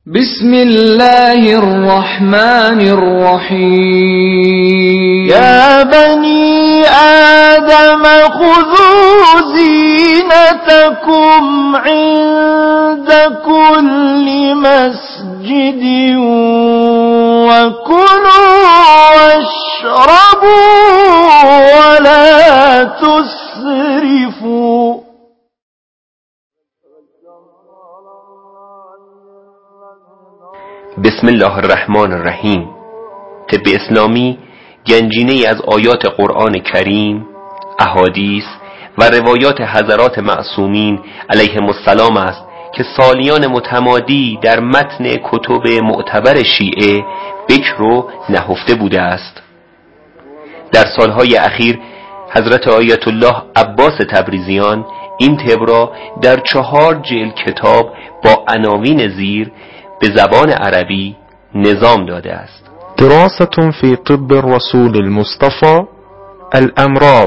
بسم الله الرحمن الرحيم يا بني آدم خذوا زينتكم عند كل مسجد وكلوا واشربوا ولا تسرفوا. بسم الله الرحمن الرحیم. طب اسلامی گنجینه‌ای از آیات قرآن کریم، احادیث و روایات حضرات معصومین علیهم السلام است که سالیان متمادی در متن کتب معتبر شیعه بکر و نهفته بوده است. در سالهای اخیر حضرت آیت الله عباس تبریزیان این طب را در 4 جلد کتاب با عناوین زیر به زبان عربی نظام داده است. دراسة في طب الرسول المصطفى الأمراض.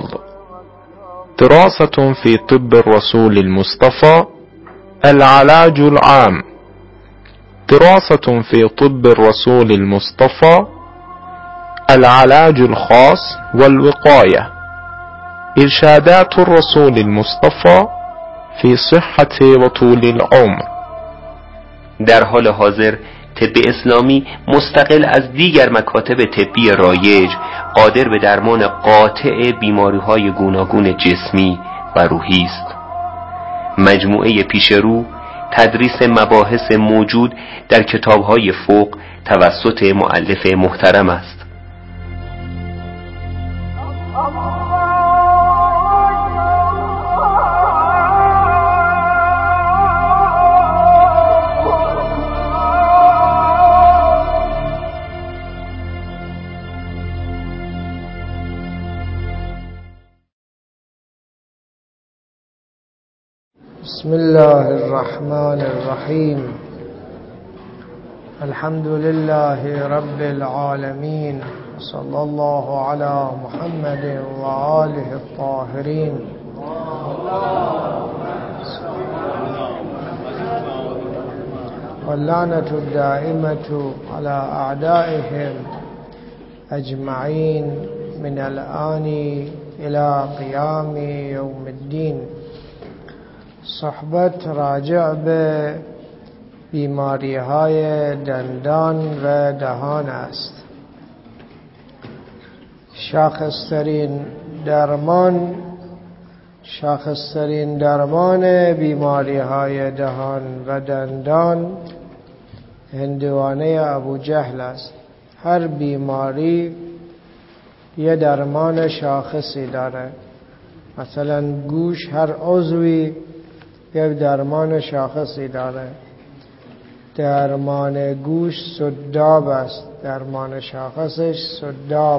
دراسة في طب الرسول المصطفى العلاج العام. دراسة في طب الرسول المصطفى العلاج الخاص والوقاية. إرشادات الرسول المصطفى في صحة وطول العمر. در حال حاضر طب اسلامی مستقل از دیگر مکاتب طبی رایج قادر به درمان قاطع بیماری‌های گوناگون جسمی و روحی است. مجموعه پیشرو تدریس مباحث موجود در کتاب‌های فوق توسط مؤلف محترم است. بسم الله الرحمن الرحيم. الحمد لله رب العالمين، صلى الله على محمد وآله الطاهرين. واللعنة الدائمة على أعدائهم أجمعين من الآن إلى قيام يوم الدين. صحبت راجع به بیماری های دندان و دهان است. شاخصترین درمان بیماری های دهان و دندان هندوانه ابوجهل است. هر بیماری یه درمان شاخصی داره. مثلا گوش هر عضوی یک درمان شاخصی داره. درمان گوش سداب است، درمان شاخصش سداب.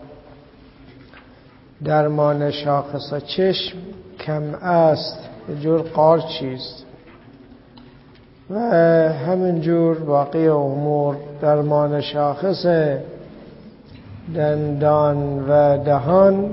درمان شاخص چشم کم است، یه جور قارچیست. و همینجور باقی امور. درمان شاخص دندان و دهان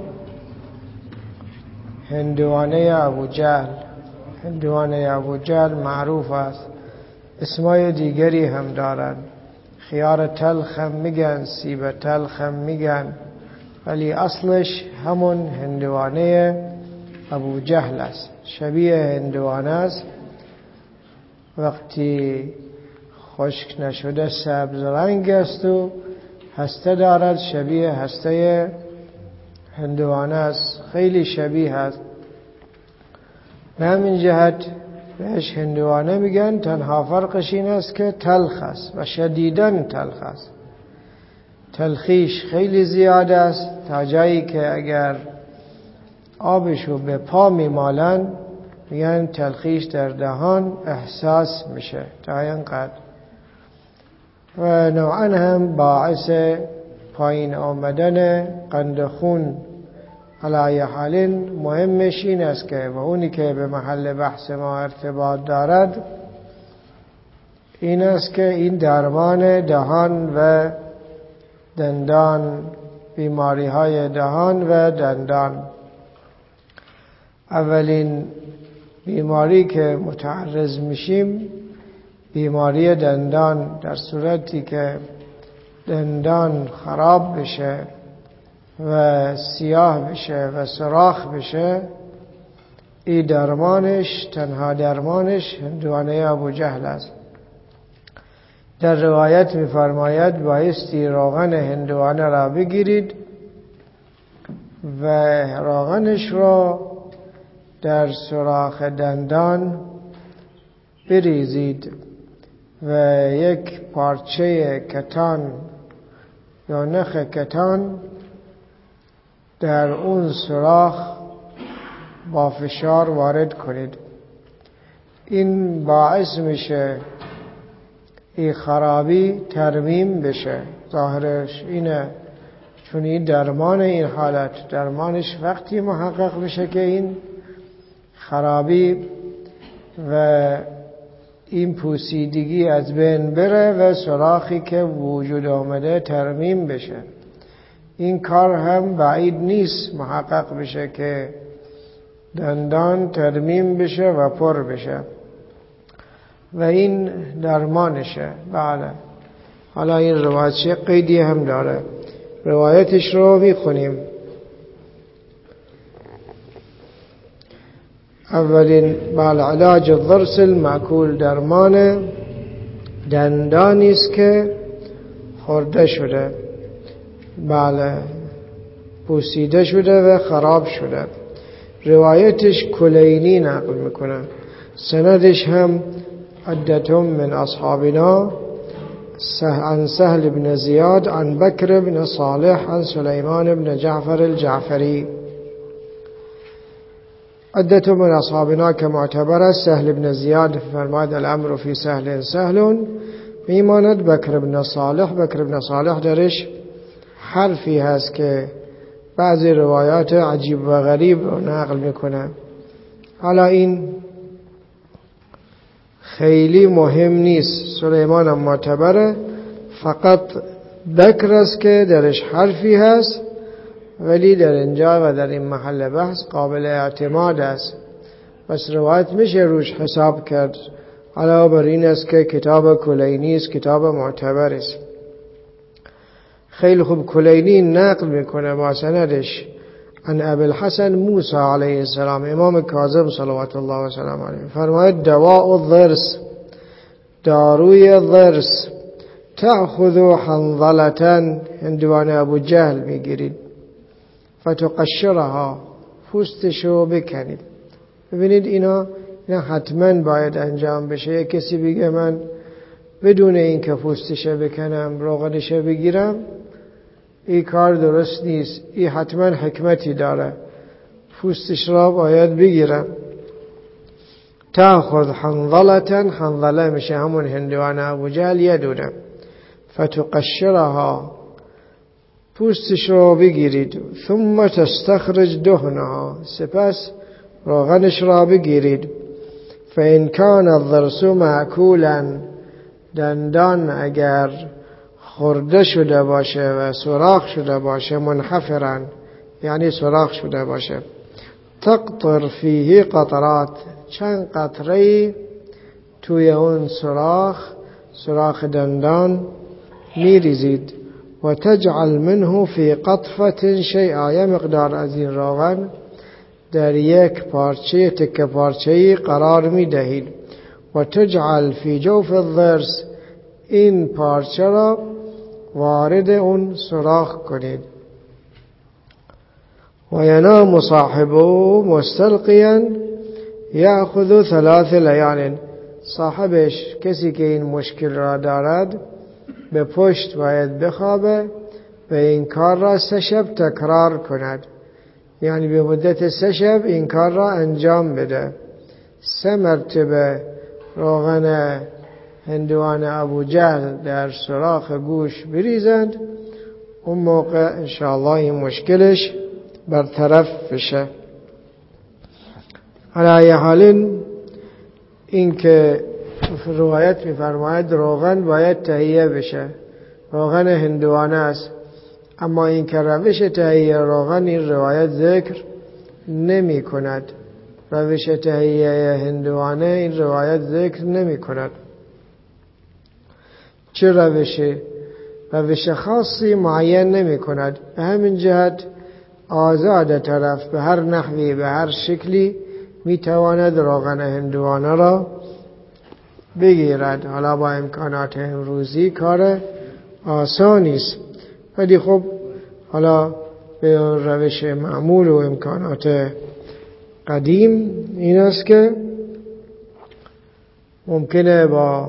هندوانه ابوجهل. هندوانه ابوجهل معروف است. اسمای دیگری هم دارن. خیار تلخ هم میگن، سیب تلخ هم میگن، ولی اصلش همون هندوانه ابوجهل است. شبیه هندوانه است. وقتی خشک نشده سبز رنگ است و هسته دارد، شبیه هسته هندوانه است. خیلی شبیه است. به همین جهت بهش هندوانه میگن. تنها فرقش این است که تلخ است و شدیداً تلخ است. تلخیش خیلی زیاد است، تا جایی که اگر آبشو به پا میمالن میگن تلخیش در دهان احساس میشه تا اینقدر. و نوعاً هم باعث پایین آمدن قند خون. علای حال مهمش این است که و اونی که به محل بحث ما ارتباط دارد این است که این درمان دهان و دندان، بیماری های دهان و دندان، اولین بیماری که متعرض میشیم بیماری دندان در صورتی که دندان خراب بشه و سیاه بشه و سوراخ بشه، این درمانش، تنها درمانش هندوانه ابوجهل است. در روایت می‌فرماید بایستی روغن هندوانه را بگیرید و روغنش را در سوراخ دندان بریزید و یک پارچه کتان یا نخ کتان در اون سوراخ با فشار وارد کنید. این باعث میشه این خرابی ترمیم بشه. ظاهرش اینه، چون این درمان این حالت، درمانش وقتی محقق بشه که این خرابی و این پوسیدگی از بین بره و سوراخی که وجود آمده ترمیم بشه. این کار هم بعید نیست محقق بشه که دندان ترمیم بشه و پر بشه و این درمانشه. بله. حالا این روایت چه قیدی هم داره، روایتش رو میخونیم. اولین بله علاج الضرس المأکول، درمان دندانی است که خورده شده، بله پوسیده شده و خراب شده. روایتش کلینی نقل میکنه، سندش هم عدتهم من اصحابنا عن سهل بن زیاد عن بکر بن صالح عن سلیمان بن جعفر الجعفری. عدت من اصحابنا که معتبر است. سهل بن زیاد فرماید الامر فی سهل سهل، میماند بکر بن صالح. بکر بن صالح درش حرفی هست که بعضی روایات عجیب و غریب رو نقل میکنه. حالا این خیلی مهم نیست، سلیمان هم معتبره، فقط بکر است که درش حرفی هست، ولی در اینجا و در این محل بحث قابل اعتماد است، بس روایت میشه روش حساب کرد. علاوه بر این است که کتاب کلینی است، کتاب معتبر است. خیلی خوب کلینی نقل میکنه با سندش عن ابی الحسن موسی علیه السلام، امام کاظم صلوات الله و سلام علیه، فرماید دواء الضرس، داروی ضرس، تأخذ حنظلة، هندوانه ابوجهل میگیرید، فتقشرها، پوستشو بکنید. ببینید اینا حتما باید انجام بشه. کسی بگه من بدون این که پوستشو بکنم روغنشو بگیرم، این کار درست نیست. این حتما حکمتی داره، پوستش را باید بگیرم. تأخذ حنظلة، حنظله میشه همون هندوانه ابوجهل یه دونه، فتقشرها، پوستش را بگیرید، ثم تستخرج دهنها، سپس روغنش را بگیرید. فإن كان الضرس مأکولا، دندان اگر خورده شده باشه و سوراخ شده باشه، منحفرا یعنی سوراخ شده باشه، تقطر فیه قطرات، چند قطره توی اون سوراخ دندان میریزید. و تجعل منه فی قطفة شیئا، یه مقدار از این روغن در یک پارچه تکه پارچه‌ای قرار می دهید. و تجعل فی جوف الضرس، این پارچه را وارد اون سوراخ کنید. و ینام صاحبه مستلقیا یأخذ 3 لیال، صاحبش کسی که این مشکل را دارد به پشت باید بخوابه و این کار را 3 شب تکرار کند، یعنی به مدت 3 شب این کار را انجام بده. 3 مرتبه روغن هندوانه ابوجهل در سوراخ گوش بریزند، اون موقع انشاءالله این مشکلش برطرف بشه. علی حال این که روایت می‌فرماید روغن باید تهیه بشه، روغن هندوانه است، اما این که روش تهیه روغن این روایت ذکر نمی کند. روش تهیه هندوانه این روایت ذکر نمی کند. چه روش خاصی معین نمی کند. به همین جهت آزاد طرف به هر نحوی به هر شکلی می تواند روغن هندوانه را بگیرد. حالا با امکانات امروزی کار آسانی است، ولی خب حالا به روش معمول و امکانات قدیم این است که ممکنه با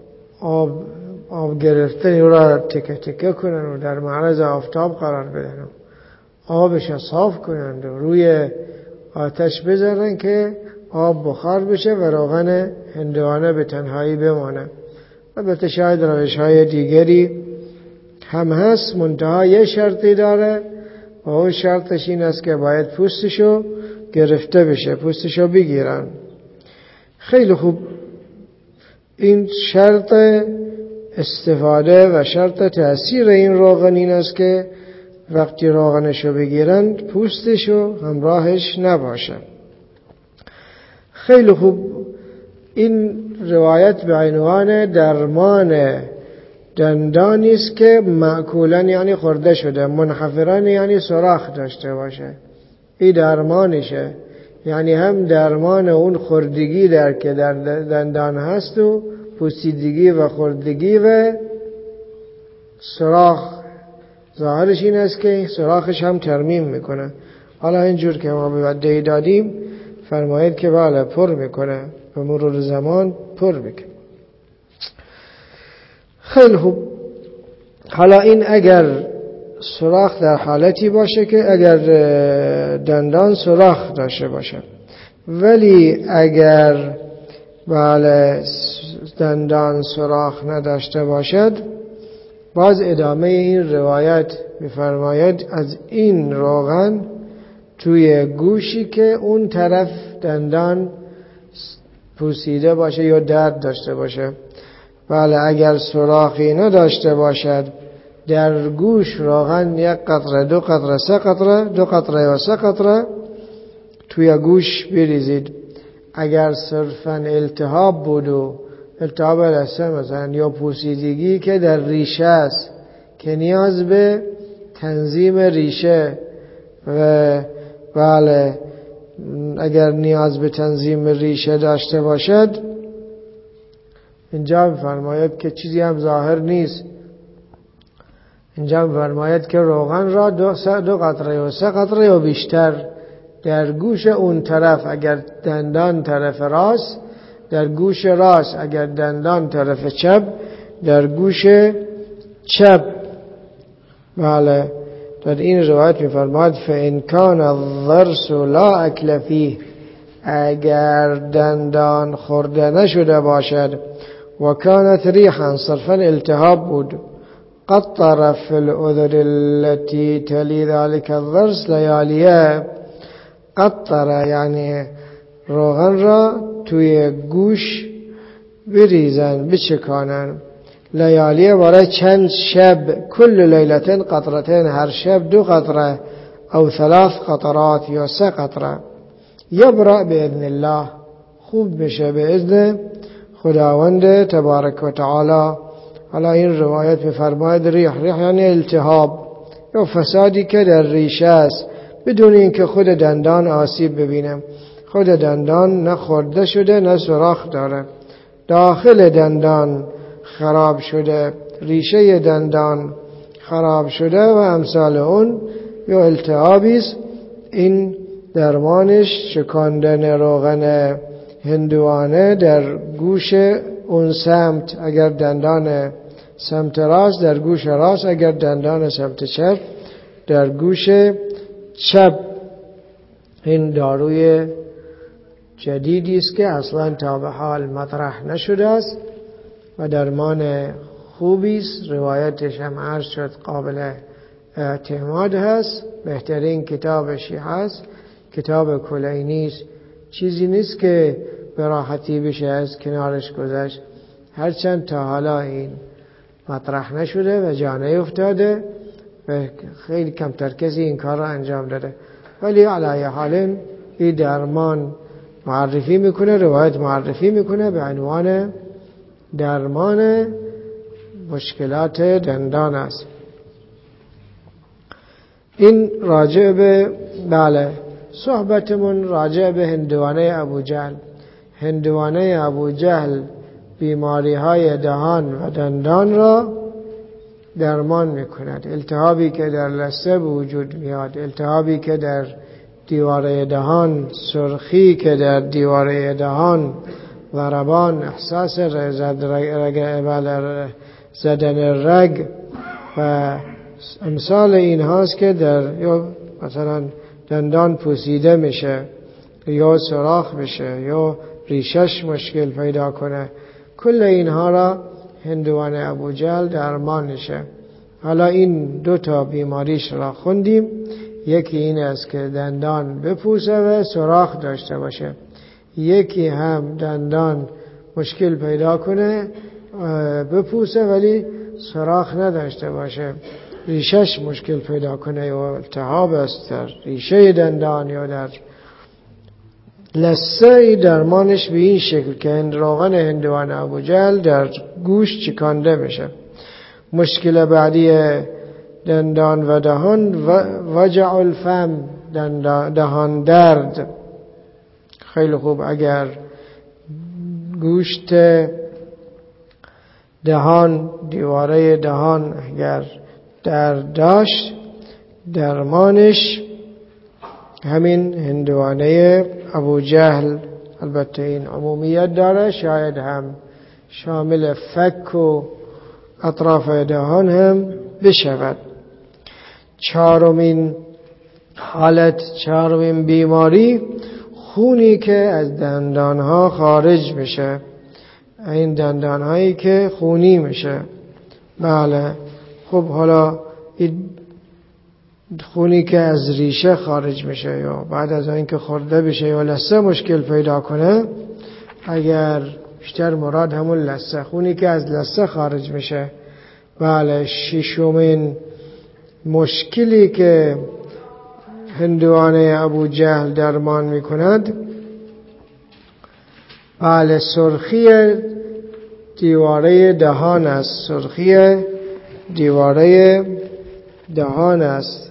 آب گرفتن را تکه تکه کنن و در معرض آفتاب قرار بدن، آبش را صاف کنند و روی آتش بذارن که آب بخار بشه و روغن هندوانه به تنهایی بمانه. البته شاید روش‌های دیگری هم هست، منتها یه شرطی داره و اون شرطش این است که باید پوستشو گرفته بشه، پوستشو بگیرن. خیلی خوب، این شرط استفاده و شرط تأثیر این روغن این است که وقتی روغنشو بگیرند پوستشو همراهش نباشه. خیلی خوب، این روایت به عنوان درمان دندانی است که مأکولن یعنی خورده شده، منحفرن یعنی سوراخ داشته باشه. این درمانشه، یعنی هم درمان اون خوردگی که در دندان هست و پوسیدگی و خوردگی و سوراخ. ظاهرش این است که سوراخش هم ترمیم میکنه. حالا اینجور که ما به وعده دادیم فرمایید که بله پر میکنه، به مرور زمان پر میکنه. خیلی خوب، حالا این اگر سوراخ در حالتی باشه که اگر دندان سوراخ داشته باشه، ولی اگر بله دندان سوراخ نداشته باشد، باز ادامه این روایت می‌فرماید از این روغن توی گوشی که اون طرف دندان پوسیده باشه یا درد داشته باشه، بله اگر سوراخی نداشته باشد در گوش روغن 1 قطره 2 قطره 3 قطره 2 قطره و 3 قطره توی گوش بریزید. اگر صرفاً التهاب بود و التهاب لثه مثلا یا پوسیدگی که در ریشه است که نیاز به تنظیم ریشه و بله اگر نیاز به تنظیم ریشه داشته باشد، اینجا می‌فرماید که چیزی هم ظاهر نیست. اینجا می‌فرماید که روغن را 2 قطره و 3 قطره و بیشتر در گوش اون طرف اگر دندان طرف راست، در گوش راست اگر دندان طرف چپ، در گوش چپ. بله در این روایت می‌فرماید فإن كان الضرس لا أكل فيه، اگر دندان خورده نشده باشد و كانت ريحا صرفا التهاب بود، قطر في الأذن التي تلي ذلك الضرس لياليه. قطره یعنی روغن را توی گوش بریزن، بچکانن. لیالیه برای چند شب، کل لیلتين قطرتين، هر شب 2 قطره او 3 قطرات یا 3 قطره. یبرأ باذن الله، خوب بشه به اذن خداوند تبارک و تعالی. حالا این روایت می‌فرماید ریح یعنی التهاب یا فسادی که در ریشه است بدون اینکه خود دندان آسیب ببینه. خود دندان نه خورده شده نه سوراخ داره، داخل دندان خراب شده، ریشه دندان خراب شده و امثال اون یا التهابی است. این درمانش چکاندن روغن هندوانه در گوش اون سمت، اگر دندان سمت راست در گوش راست، اگر دندان سمت چپ در گوش چپ. این داروی جدیدی است که اصلا تا به حال مطرح نشده است و درمان خوبی است. روایتش هم عرض شد قابل اعتماد هست. بهترین کتاب شیعه هست کتاب کلینی است، چیزی نیست که به راحتی بشه از کنارش گذشت. هرچند تا حالا این مطرح نشده و جا نیفتاده و خیلی کمتر کسی این کار را انجام داده، ولی علی حال این درمان معرفی میکنه، روایت معرفی میکنه به عنوان درمان مشکلات دندان است. این راجع به صحبتمون راجع به هندوانه ابوجهل. هندوانه ابوجهل بیماری های دهان و دندان را درمان میکند. التهابی که در لثه به وجود میاد، التهابی که در دیواره دهان، سرخی که در دیواره دهان، ضربان، احساس زدن رگ و امثال این هاست که در یا مثلا دندان پوسیده میشه یا سوراخ بشه یا ریشش مشکل پیدا کنه، کل اینها را هندوانه ابوجهل درمان میشه. حالا این 2 بیماریش را خوندیم. یکی این است که دندان بپوسه و سوراخ داشته باشه، یکی هم دندان مشکل پیدا کنه بپوسه ولی سوراخ نداشته باشه، ریشش مشکل پیدا کنه یا التهاب است در ریشه دندان یا در لثه. درمانش به این شکل که روغن هندوانه ابوجهل در گوش چکانده میشه. مشکل بعدی دندان و دهان وجع الفم، دهان درد. خیلی خوب، اگر گوشت دهان، دیواره دهان اگر درد داشت، درمانش همین هندوانه ابوجهل. البته این عمومیت داره، شاید هم شامل فک و اطراف دهان هم بشود. 4مین حالت، 4مین بیماری، خونی که از دندانها خارج میشه. این دندانهایی که خونی میشه. بله، خب حالا این خونی که از ریشه خارج میشه یا بعد از اینکه خورده بشه یا لثه مشکل پیدا کنه، اگر بیشتر مراد همون لثه، خونی که از لثه خارج میشه. بله، 6مین مشکلی که هندوانه ابوجهل درمان میکند، بله، سرخی دیواره دهان است. سرخی دیواره دهان است.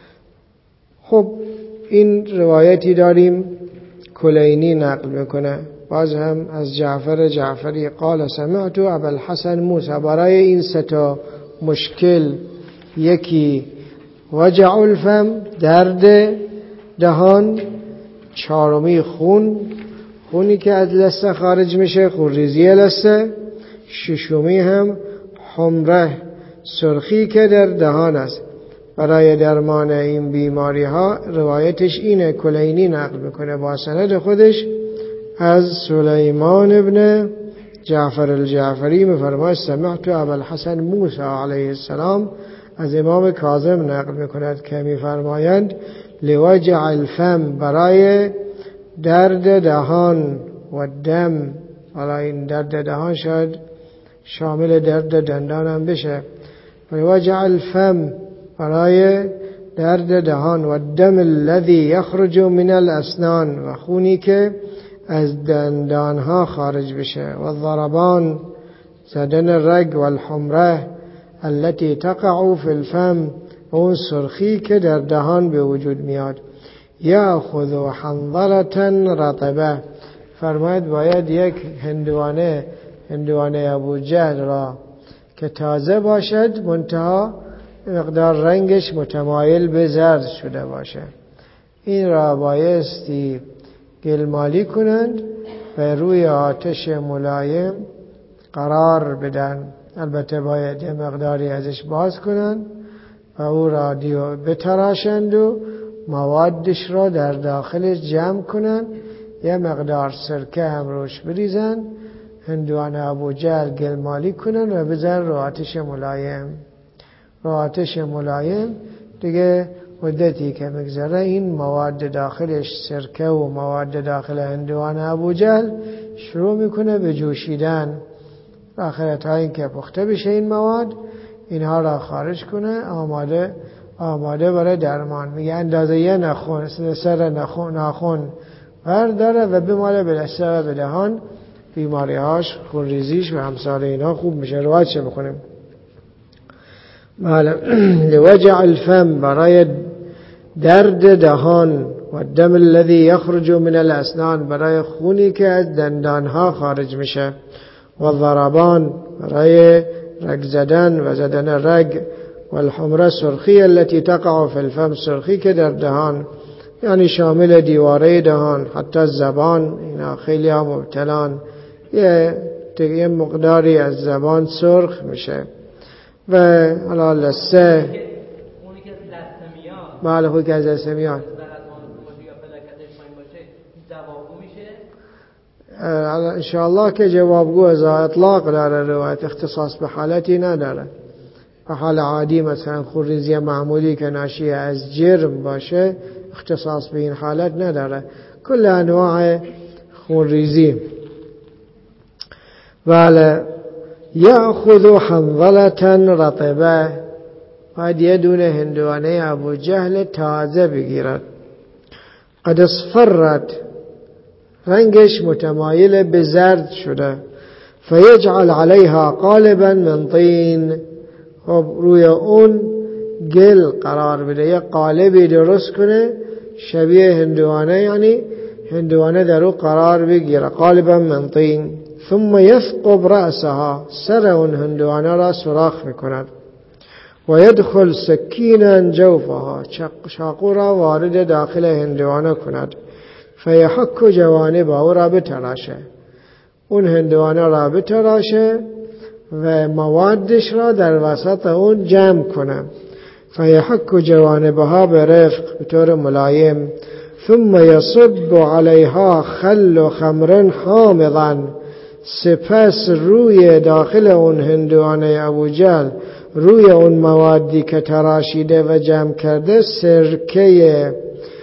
خب این روایتی داریم کلینی نقل میکنه، باز هم از جعفر جعفری قال سمعت ابوالحسن موسی. برای این 3 مشکل، یکی وجع الفم، درد دهان، 4می خونی که از لثه خارج میشه، خونریزی لثه، 6می هم حمره، سرخی که در دهان است. برای درمان این بیماری ها روایتش اینه، کلینی نقل میکنه با سند خودش از سلیمان ابن جعفر الجعفری، میفرماید سمعت ابوالحسن موسی علیه السلام از امام کاظم نقل میکند که میفرمایند لوجع الفم، برای درد دهان و دم. حالا این درد دهان شاید شامل درد دندان هم بشه. لوجع الفم، برای درد دهان، و دم الذي يخرج من الاسنان، و خونی که از دندان ها خارج بشه، و الضربان، زدن رگ، و الحمره التي تقع في الفم، و اون سرخی که در دهان به وجود میاد. یأخذ حنظلة رطبه، فرماید باید یک هندوانه ابوجهل را که تازه باشد، منتها مقدار رنگش متمایل به زرد شده باشه، این را بایستی گلمالی کنند و روی آتش ملایم قرار بدن. البته باید یه مقداری ازش باز کنند و او را بتراشند و موادش را در داخلش جمع کنند، یه مقدار سرکه هم روش بریزن، هندوانه ابوجهل گلمالی کنن و بزن رو آتش ملایم. رو آتش ملایم دیگه مدتی که مگذره این مواد داخلش، سرکه و مواد داخل هندوانه ابوجهل شروع میکنه به جوشیدن. آخر تا این که پخته بشه این مواد، اینها را خارج کنه، آماده برای درمان. میگه اندازه یه ناخن، سر ناخن برداره و بماله به لثه و به دهان، بیماری‌هاش، خونریزیش و همسال اینها خوب میشه. روایت چه بکنیم؟ لوجع الفم برای درد دهان و دم الذي یخرج من الاسنان برای خونی که از دندانها خارج میشه و ضربان برای رگ زدن و زدن رگ و الحمره سرخی التي تقع في الفم سرخی که در دهان یعنی شامل دیواره دهان حتی زبان اینا خیلی ها مبتلان یه مقداری از زبان سرخ میشه و حالا لسه بله خوی که از لسه میاد انشاءالله که جوابگو از اطلاق داره روایت اختصاص به حالتی نداره به حال عادی مثلا خونریزی معمولی که ناشی از جرم باشه اختصاص به این حالت نداره کل انواع خونریزی بله یأخذ حنظلة رطبه باید یه دونه هندوانه ابو جهل تازه بگیرد قد اصفرت رنگش متمایل به زرد شده فیجعل علیها قالبا من طین خب روی اون گل قرار بده یه قالبی درست کنه شبیه هندوانه یعنی هندوانه در اون قرار بگیره قالبا من طین ثم یثقب رأسها سر اون هندوانه را سوراخ میکند و یدخل سکینا جوفها چاقو را وارد داخل هندوانه کند فیحک جوانبه او را بتراشه اون هندوانه را بتراشه و موادش را در وسط اون جمع کنه فیحک جوانبها برفق بطور ملایم ثم یصب علیها خل خمر حامضا سپس روی داخل اون هندوانه ابوجهل روی اون موادی که تراشیده و جمع کرده سرکه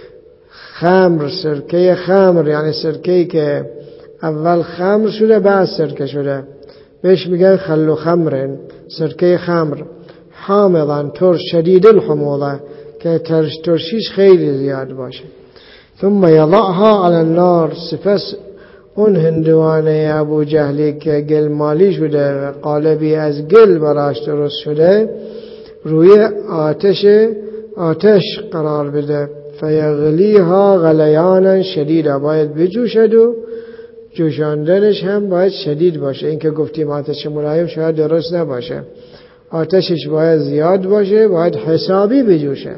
خمر یعنی سرکه‌ای که اول خمر شده بعد سرکه شده بهش میگن خل خمر سرکه خمر حامضا ترش شدید الحموضه که ترشیش خیلی زیاد باشه ثم یضعها على النار سپس اون هندوانه ابو جهلی که گل مالی شده و قالبی از گل براش درست شده روی آتش قرار بده فیغلیها غلیانا شدیدا باید بجوشد و جوشاندنش هم باید شدید باشه این که گفتیم آتش ملایم شاید درست نباشه آتشش باید زیاد باشه باید حسابی بجوشه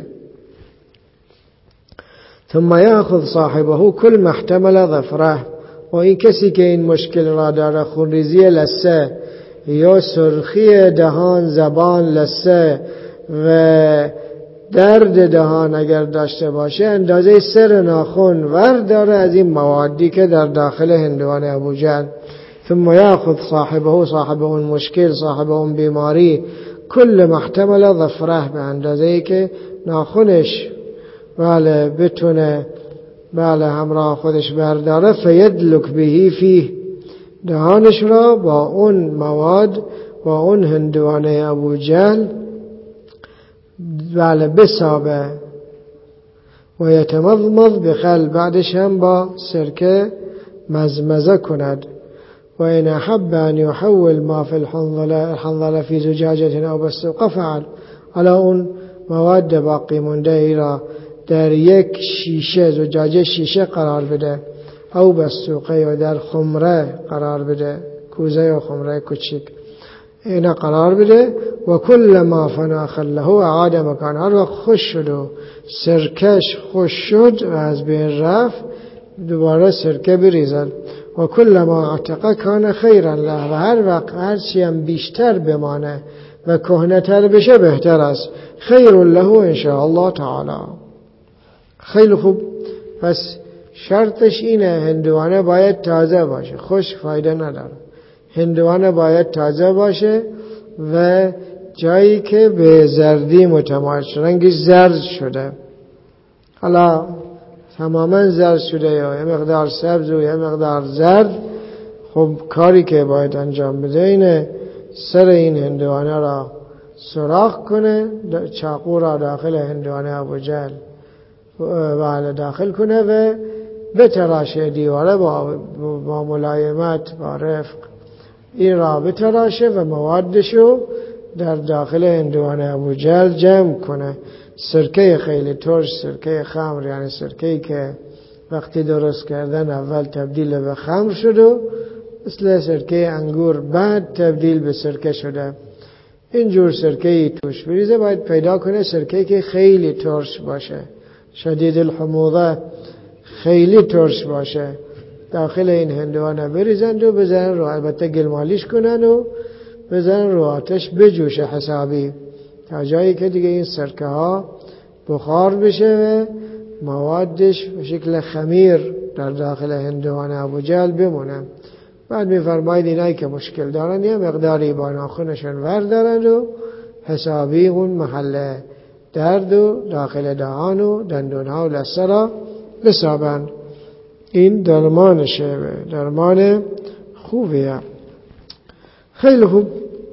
ثم یأخذ صاحبه کل محتمل ظفره و این کسی که این مشکل را داره خونریزی لثه یا سرخی دهان زبان لثه و درد دهان اگر داشته باشه اندازه سر ناخن ورداره از این موادی که در داخل هندوانه ابوجهل ثم یأخذ صاحبه صاحب اون مشکل صاحب اون بیماری کل محتمل ظفره به اندازه‌ای که ناخنش بله بتونه بله همراه خودش برداره فیدلک بهی فیه دهانش را با اون مواد با اون هندوانه ابوجهل بله بسابه و یتمضمض بخل بعدش هم با سرکه مزمزه کند و این احب ان یحول ما فی الحنظله فی زجاجه او بسوقه فعل حالا اون مواد باقی مونده ای را در یک شیشه زجاجه شیشه قرار بده او بسوقه و در خمره قرار بده کوزه و خمره کوچیک اینا قرار بده و کل ما فنا خله اعاد مکان هر وقت خوش شد و سرکش خوش شد و از بین رفت دوباره سرکه بریزد و کل ما اعتقه کان خیرا له و هر وقت هرچی هم بیشتر بمانه و کهنه‌تر بشه بهتر است خیر له ان شاء الله تعالی خیلی خوب پس شرطش اینه هندوانه باید تازه باشه خشک فایده نداره هندوانه باید تازه باشه و جایی که به زردی متمایل شده رنگش زرد شده حالا تماما زرد شده یا یه مقدار سبز و یه مقدار زرد خب کاری که باید انجام بده اینه سر این هندوانه را سوراخ کنه چاقو را داخل هندوانه ابوجهل بله داخل کنه و بتراشه دیواره با ملایمت با رفق این را بتراشه و موادشو در داخل هندوان ابوجهل جمع کنه. سرکه خیلی ترش، سرکه خمر، یعنی سرکه‌ای که وقتی درست کردن اول تبدیل به خمر شد و مثل سرکه انگور بعد تبدیل به سرکه شده. اینجور سرکه‌ای توش بریزه. باید پیدا کنه سرکه‌ای که خیلی ترش باشه، شدید الحموضه، خیلی ترش باشه. داخل این هندوانه بریزند و بزنن رو، البته گلمالیش کنن و بزنن رو آتش بجوشه حسابی تا جایی که دیگه این سرکه ها بخار بشه و موادش به شکل خمیر در داخل هندوان ابوجهل بمونه. بعد میفرماید اینایی که مشکل دارن یه مقداری با ناخنشون وردارن و حسابی اون محل درد و داخل دهان و دندون ها و لثه را بسابن. این درمانشه، درمان خوبیه. خیلی خوب.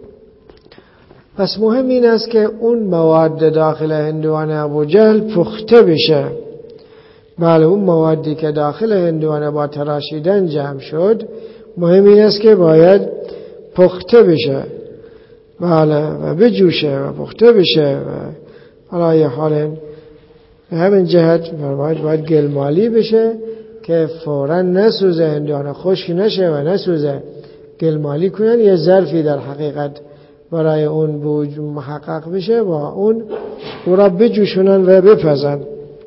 پس مهم این است که اون مواد داخل هندوان ابوجهل پخته بشه. بله، اون موادی که داخل هندوان با تراشیدن جمع شد مهم این است که باید پخته بشه. بله، و بجوشه و پخته بشه. و حالا یه حال به همین جهت باید گلمالی بشه که فوراً نسوزه، هندوانه خشک نشه و نسوزه. گلمالی کنن، یه ظرفی در حقیقت برای اون بوج محقق بشه، با اون او را بجوشونن و بپزن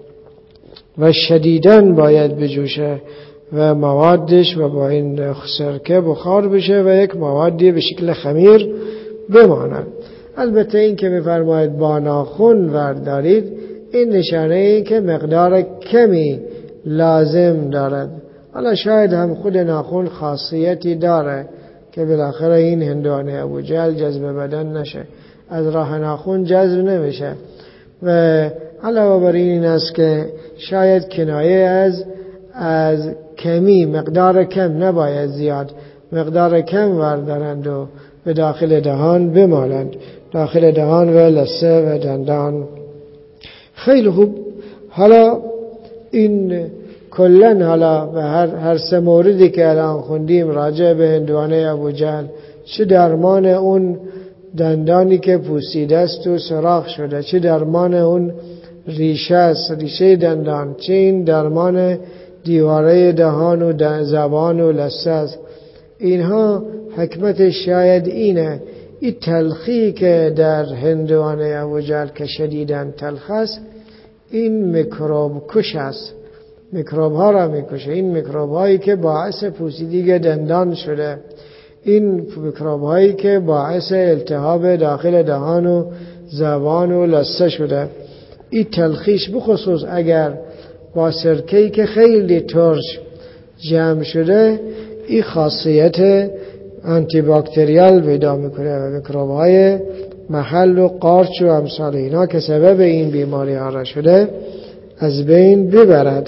و شدیداً باید بجوشه و موادش و با این سرکه بخار بشه و یک موادی به شکل خمیر بماند. البته این که میفرماید با ناخن وردارید، این نشانه این که مقدار کمی لازم دارد. حالا شاید هم خود ناخن خاصیتی داره که بالاخره این هندوان ابوجهل جذب بدن نشه، از راه ناخن جذب نمیشه. و علاوه بر این است که شاید کنایه از کمی، مقدار کم، نباید زیاد، مقدار کم وردارند و به داخل دهان بمالند، داخل دهان و لثه و دندان. خیلی خوب. حالا این کلن حالا به هر سه موردی که الان خوندیم راجع به هندوانه ابوجهل، چه درمان اون دندانی که پوسیده است و سوراخ شده، چه درمان اون ریشه است، ریشه دندان، چه این درمان دیواره دهان و زبان و لثه است. اینها حکمت شاید اینه، این تلخی که در هندوانه ابوجهل که شدیداً تلخ است، این میکروب کش است، میکروب ها را میکشه. این میکروب هایی که باعث پوسیدگی دندان شده، این میکروب هایی که باعث التهاب داخل دهان و زبان و لثه شده، این تلخیش بخصوص اگر با سرکه‌ای که خیلی ترش جمع شده، این خاصیت آنتی باکتریال پیدا میکنه و میکروب های محل و قارچ و امثال اینا که سبب این بیماری ها را شده از بین ببرد.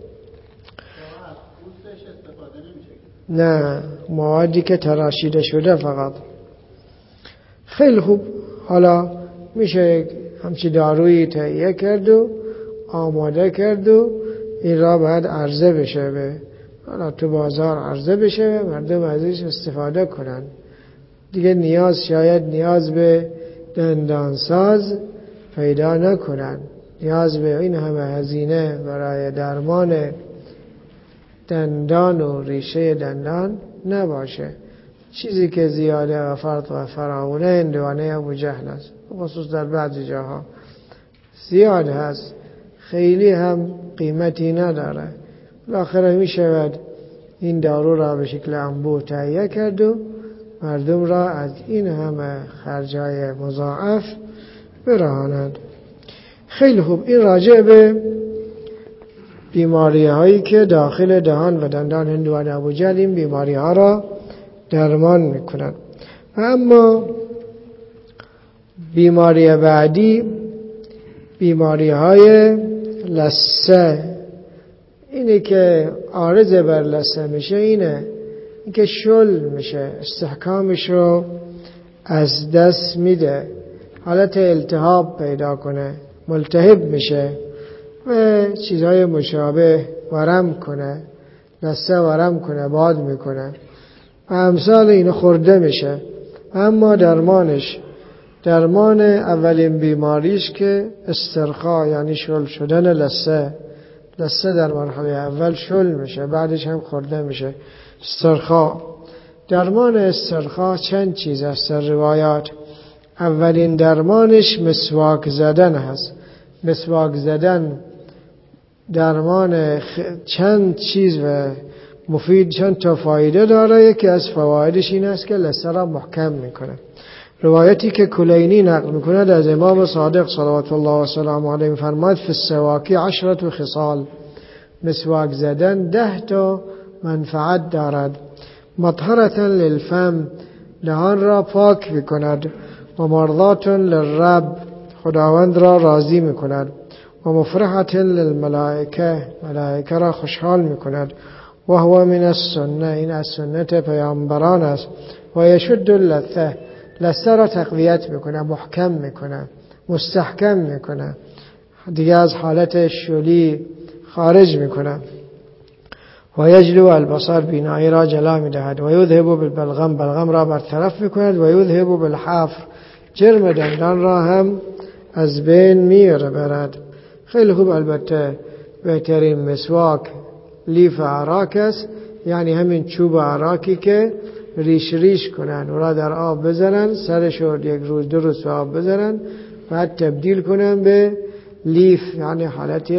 نه، موادی که تراشیده شده فقط. خیلی خوب. حالا میشه همچی دارویی تهیه کرد و آماده کرد و این را باید عرضه بشه، به حالا تو بازار عرضه بشه و مردم ازش استفاده کنن. دیگه شاید نیاز به دندانساز پیدا نکنن، نیاز به این همه هزینه برای درمان دندان و ریشه دندان نباشه. چیزی که زیاده و فرط و فراوونه هندوانه ابوجهل است، خصوص در بعضی جاها زیاد هست، خیلی هم قیمتی نداره. بالاخره می شود این دارو را به شکل انبوه تهیه کرد و مردم را از این همه خرجای مضاعف برهانند. خیلی خوب. این راجع به بیماری هایی که داخل دهان و دندان هندوان ابوجهل این بیماری ها را درمان میکنند. و اما بیماری بعدی، بیماری های لثه، اینه که عارض بر لثه میشه، اینه که شل میشه، استحکامش رو از دست میده، حالت التهاب پیدا کنه، ملتهب میشه و چیزهای مشابه ورم کنه، لثه ورم کنه، باد میکنه و امثال اینو خورده میشه. اما درمانش درمان اولین بیماریش که استرخا یعنی شل شدن لثه در مرحله اول شل میشه، بعدش هم خورده میشه. استرخا، درمان استرخا چند چیز است در روایات. اولین درمانش مسواک زدن هست. مسواک زدن درمان چند چیز و مفید، چند تا فایده داره. یکی از فوایدش این است که لثه را محکم میکنه. روایتی که کلینی نقل میکنه از امام صادق صلوات الله و سلامه علیه فرماید فی السواک 10 خصال، مسواک زدن 10 تا منفعت دارد. مطهرة للفم، دهان را پاک میکند. و مرضات للرب، خداوند را راضی میکند. و مفرحة للملائکه، ملائکه را خوشحال میکند. و هو من السنه، این از سنت پیامبران است. و یشد اللثه، لثه را تقویت میکنه، محکم میکنه، مستحکم میکنه، دیگه از حالت شلی خارج میکنه. و یجلو البصر، بینایی را جلا میدهد. و یذهب بالبلغم، بلغم را برطرف میکند. و یذهب بالحفر، جرم دندان را هم از بین میبرد. خیلی خوب. البته بهترین مسواک لیف عراک است، یعنی همین چوب عراکی که ریش کنن و را در آب بزنن، سرش رو 1 روز 2 روز آب بزنن، بعد تبدیل کنن به لیف، یعنی حالت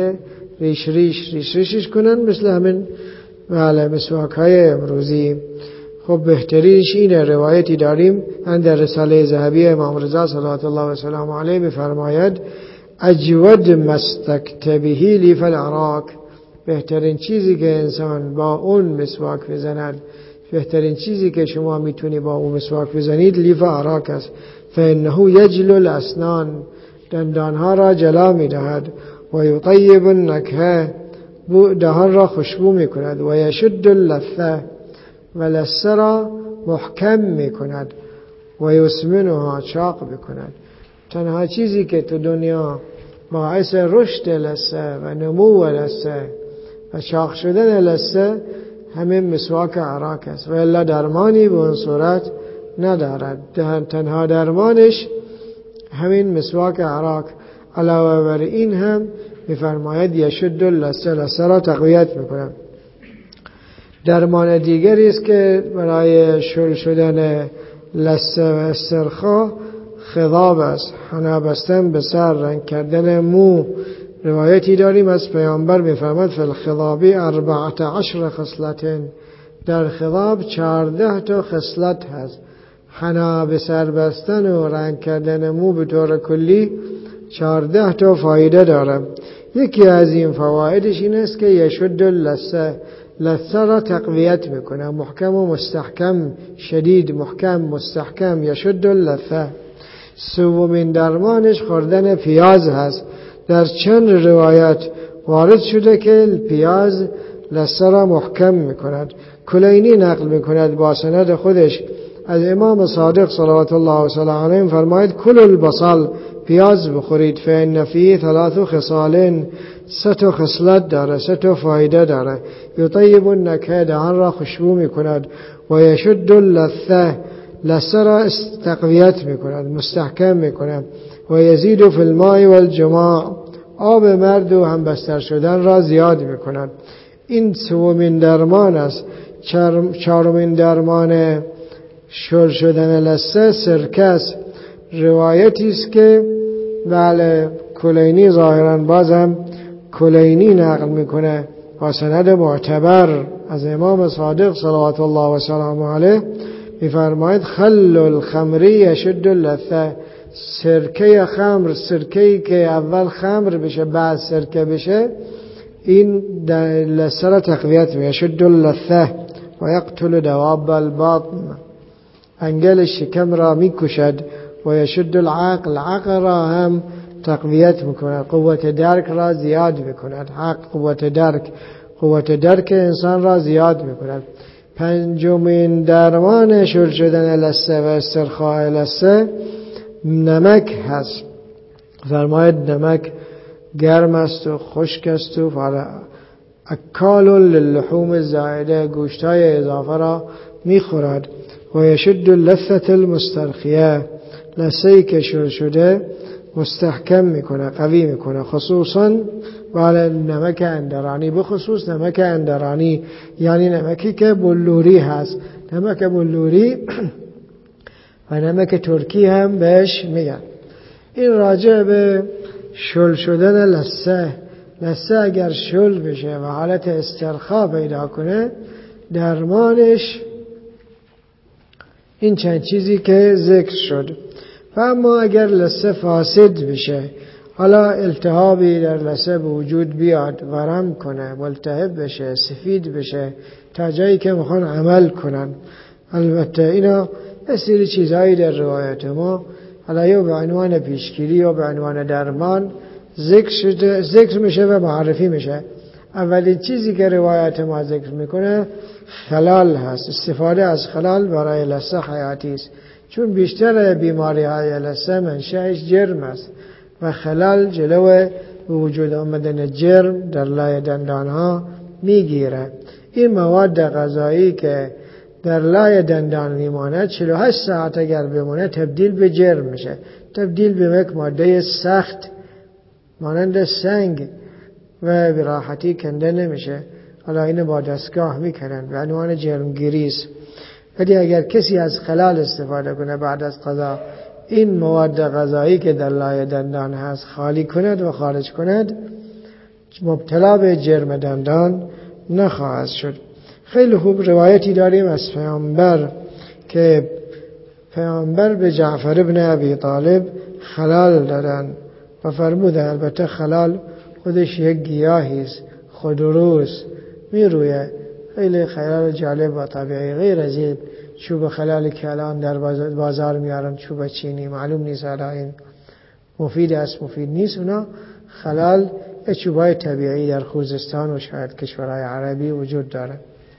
ریشش کنن، مثل همین مسواک های امروزی. خب بهتریش اینه. روایتی داریم در رساله ذهبی امام رضا صلوات الله و سلام علیه بفرماید اجود مستکتبهی لیف العراق، بهترین چیزی که انسان با اون مسواک بزند، بهترین چیزی که شما میتونی با اون مسواک بزنید لیف عراق است. فانه یجلو الاسنان، دندانها را جلا میدهد. و یطیب النکهه، دهان را خوشبو میکند. و یشد اللثه، و لثه را محکم میکند. و یسمنها، چاق میکند. تنها چیزی که تو دنیا باعث رشد لثه و نمو لثه و چاق شدن لثه همین مسواک عراق است، و الا درمانی به اون صورت ندارد. تنها درمانش همین مسواک عراق. علاوه بر این هم میفرماید یشد اللثه، لثه را تقویت میکنه. درمان دیگری است که برای شل شدن لثه و استرخا خضاب است، حنا بستن به سر، رنگ کردن مو. روایتی داریم از پیامبر میفرماید فی الخضاب 14 خصلت، در خضاب 14 تا خصلت هست. حنا به سر بستن و رنگ کردن مو به طور کلی 14 تا فایده داره. یکی از این فوایدش این است که یشد اللثه، لثه را تقویت میکنه، محکم و مستحکم، شدید محکم مستحکم، یشد اللثه. سومین درمانش خوردن پیاز هست. در چند روایت وارد شده که پیاز لثه را محکم میکند. کلینی نقل میکند با سند خودش از امام صادق صلوات الله و سلامه علیه فرماید کل البصل، پیاز بخورید، فإن فیه 3 خصال، 3 خصلت داره، 3 فایده داره. یطیب النکهه، دهان را خوشبو میکند. و یشد اللثه، لثه را تقویت میکند، مستحکم میکند. و یزید فی الماء والجماع، آب مرد و همبستر شدن را زیاد میکند. این سومین درمان است. چهارمین درمان شل شدن لثه سرکه است. روایتی است که بله کلینی ظاهرا بازم کلینی نقل میکنه با سند معتبر از امام صادق صلوات الله و سلامه علیه میفرماید خل الخمری یشد اللثه، سرکه خمر، سرکه‌ای که اول خمر بشه بعد سرکه بشه، این لثه را تقویت میکنه. یشد اللثه و یقتل دواب البطن، انگل شکم را میکشد. و یشد العقل، عقل را هم تقویت میکند، قوت درک را زیاد میکند. قوت درک انسان را زیاد میکند. پنجمین درمان شل شدن لثه و استرخاء لثه نمک هست. فرماید نمک گرم است و خشک است و اکال للحوم الزائده، گوشتای اضافه را میخورد. و یشد اللثه المسترخیه، لثه‌ای که شل شده مستحکم میکنه، قوی میکنه، خصوصا بله نمک اندرانی، بخصوص نمک اندرانی یعنی نمکی که بلوری هست. نمک بلوری و نمک ترکی هم بهش میگن. این راجع به شل شدن لثه. لثه اگر شل بشه و حالت استرخا پیدا کنه، درمانش این چند چیزی که ذکر شد. و اما اگر لثه فاسد بشه، حالا التهابی در لثه به وجود بیاد، ورم کنه، ملتهب بشه، سفید بشه تا جایی که میخوان عمل کنن، البته اینا یه سری چیزهایی در روایت ما حالا یا به عنوان پیشگیری یا به عنوان درمان ذکر میشه و معرفی میشه. اولین چیزی که روایت ما ذکر میکنه خلال هست. استفاده از خلال برای لثه حیاتی است، چون بیشتر بیماری های لثه منشأش جرم است و خلال جلو وجود آمدن جرم در لای دندان ها میگیره. این مواد غذایی که در لای دندان میمونه 48 ساعت اگر بمونه تبدیل به جرم میشه، تبدیل به یک ماده سخت مانند سنگ و به راحتی کنده نمیشه. حالا اینو با دستگاه میکنن به عنوان جرمگیری است. ولی اگر کسی از خلال استفاده کنه بعد از غذا، این مواد غذایی که در لای دندان هست خالی کند و خارج کند، مبتلا به جرم دندان نخواهد شد. خیلی خوب. روایتی داریم از پیامبر که پیامبر به جعفر ابن ابی طالب خلال دادن و فرموده، البته خلال خودش یک گیاهی است، خودروست، میرویه، خیلی خیال جالب و طبیعی، غیر از این چوب خلالی که الان در بازار میارن، چوب چینی، معلوم نیست حالا این مفید است مفید نیست. اونا خلال چوبای طبیعی در خوزستان و شاید کشورهای عربی وجود داره.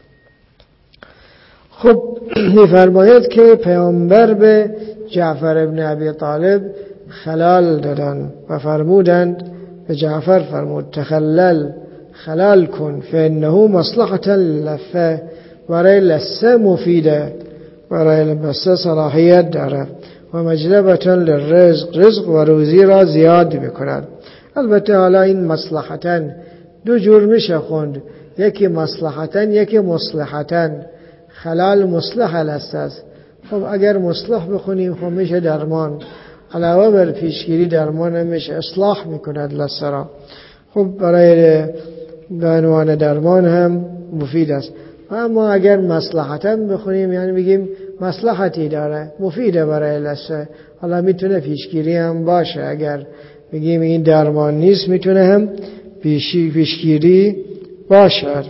خب میفرماید که پیامبر به جعفر ابن ابی طالب خلال دادن و فرمودند، به جعفر فرمود تخلل، خلال کن، فانه مصلحة للثه، برای لثه مفیده، برای لثه صلاحیت داره، و مجلبة للرزق، رزق و روزی را زیاد میکند. البته حالا این مصلحتاً دو جور میشه خوند، یکی مصلحتاً یکی مصلحتاً. خلال مصلح لثه است. خب اگر مصلح بخونیم خب میشه درمان، علاوه بر پیشگیری درمان میشه، اصلاح میکند لثه را. خب برای به عنوان درمان هم مفید است. اما اگر مصلحتاً بخونیم یعنی بگیم مصلحتی داره، مفیده برای لثه، حالا میتونه پیشگیری هم باشه. اگر بگیم این درمان نیست میتونه هم پیشگیری باشد.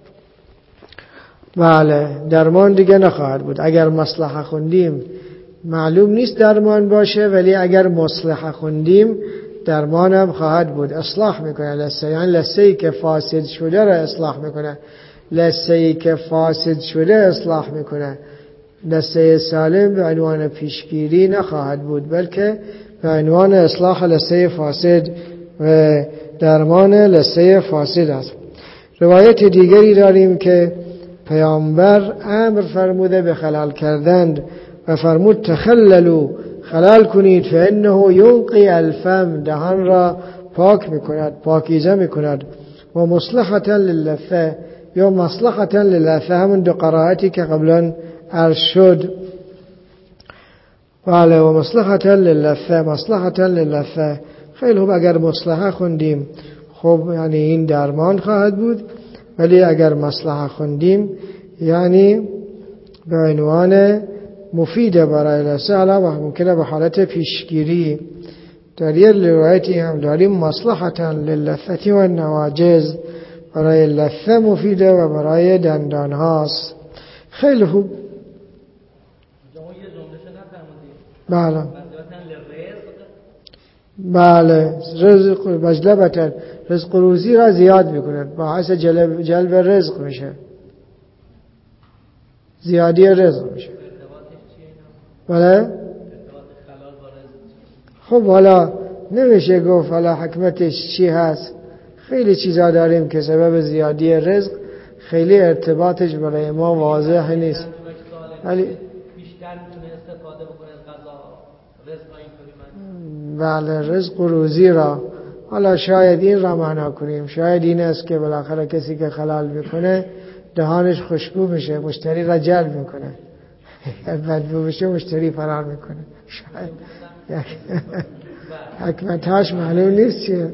بله درمان دیگه نخواهد بود. اگر مصلحه خوندیم معلوم نیست درمان باشه، ولی اگر مصلحه خوندیم درمان هم خواهد بود. اصلاح میکنه لثه، یعنی لثه‌ای که فاسد شده را اصلاح میکنه، لثه‌ای که فاسد شده اصلاح میکنه. لثه سالم به عنوان پیشگیری نخواهد بود، بلکه به عنوان اصلاح لثه فاسد و درمان لثه فاسد است. روایت دیگری داریم که پیامبر امر فرموده به خلال کردند و فرمود تخللوا، خلال کنید، فانه ینقی الفم، دهان را پاک میکند، پاکیزه میکند، و مصلحة للثه، یا مصلحة للثه، همون دو قرائتی که قبلا عرض شد. بله و مصلحة للثه، مصلحة للثه. خیلی خوب. اگر مصلحه خوندیم خب یعنی این درمان خواهد بود، ولی اگر مصلحه خوندیم یعنی به عنوان مفیده برای لثه، حالا ممکنه به حالت پیشگیری. در یه روایتی هم داریم مصلحة للثه و النواجز، برای لثه مفیده و برای دندان هاست. خیلی خوب. بله بله، رزق مجلبتن، رزق روزی را زیاد میکند، باعث جلب رزق میشه، زیادی رزق میشه. بله خب حالا نمیشه گفت حالا حکمتش چی هست. خیلی چیزا داریم که سبب زیادی رزق، خیلی ارتباطش برای ما واضح نیست، ولی بیشتر میتونه استفاده بکنه از غذا، رزق بله رزق و روزی را. حالا شاید این را معنا کنیم، شاید این است که بالاخره کسی که حلال میکنه دهانش خوشبو میشه، مشتری را جلب میکنه. بدبو بشه مشتری فرار میکنه. شاید حکمتاش معلوم نیست چیه.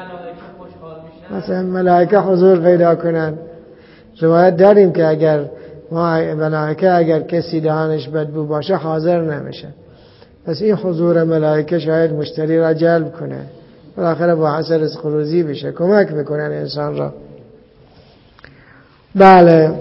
مثلا ملائکه حضور پیدا کنن. روایت داریم که اگر ملائکه اگر کسی دهانش بدبو باشه حاضر نمیشه. پس این حضور ملائکه شاید مشتری را جلب کنه، بالاخره باعث رزق و روزی بشه، کمک میکنن انسان را. بله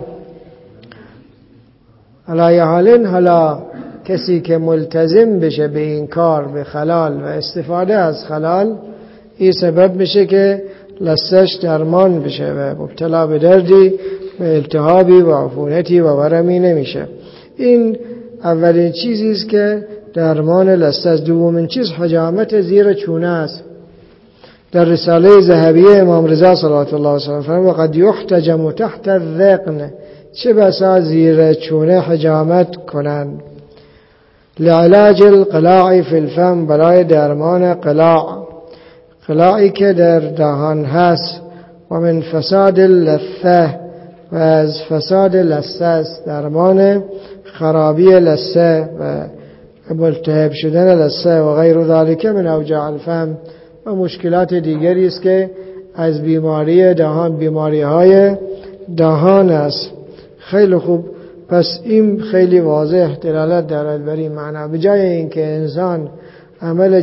علایه حالین، حالا کسی که ملتزم بشه به این کار، به حلال و استفاده از حلال، این سبب میشه که لثه‌اش درمان بشه و مبتلا به دردی و التهابی و عفونتی و ورمی نمیشه. این اولین چیزی است که درمان لثه است. دومین چیز حجامت زیر چونه است. در رساله ذهبیه امام رضا صلوات الله علیه و آله قد یحتجم تحت الذقن، چه بسا زیر چونه حجامت کنند. لعلاج القلاع فی الفم، برای درمان قلاعی که در دهان هست. و من فساد اللثه، و از فساد لثه است، درمان خرابی لثه و ملتهب شدن لثه و غیر ذلک من اوجاع الفم، و مشکلات دیگری است که از بیماری دهان، بیماری های دهان است. خیلی خوب، پس این خیلی واضح دلالت دارد بر این معنا. به جای اینکه انسان عمل